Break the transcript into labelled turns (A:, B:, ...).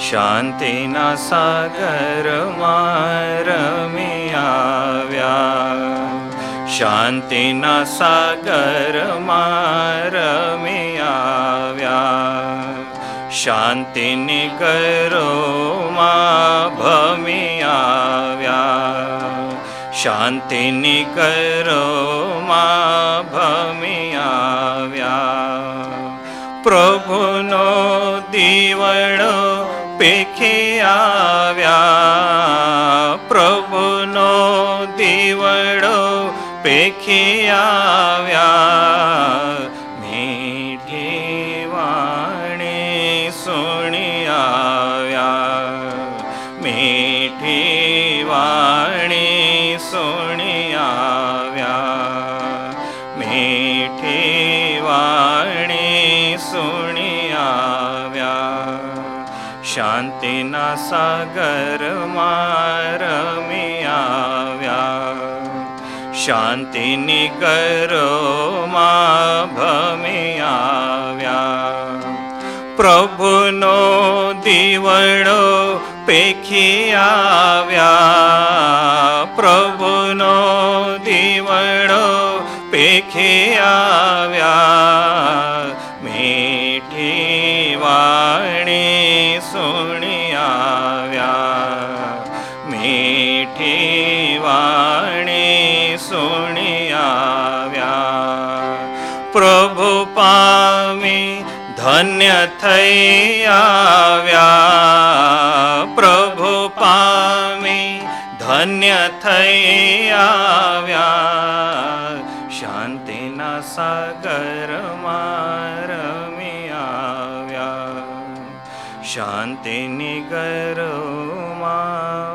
A: શાંતિના સાગરમાં રમી આવ્યા, શાંતિના સાગરમાં રમી આવ્યા, શાંતિની કરોમાં ભમી આવ્યા, શાંતિની કરોમાં ભમી આવ્યા. પ્રભુનો દીવડો પેખી આવ્યા, પ્રભુનો દીવડો પેખી આવ્યા, મીઠી વાણી સુણી આવ્યા, મીઠી વાણી સુણી આવ્યા, મીઠી વાણી સુણી આવ્યા. શાંતિના સાગરમાં રમી આવ્યા, શાંતિની કરોમાં ભમી આવ્યા. પ્રભુનો દીવડો પેખી આવ્યા, પ્રભુનો દીવડો પેખી આવ્યા, મીઠી વાણી સુણી આવ્યા, મીઠી વાણી સુણી આવ્યા. પ્રભુ પામી ધન્ય થઈ આવ્યા, પ્રભુ પામી ધન્ય થઈ આવ્યા, શાંતિના સાગરમાં રમી આવ્યા, શાંતિની કરોમાં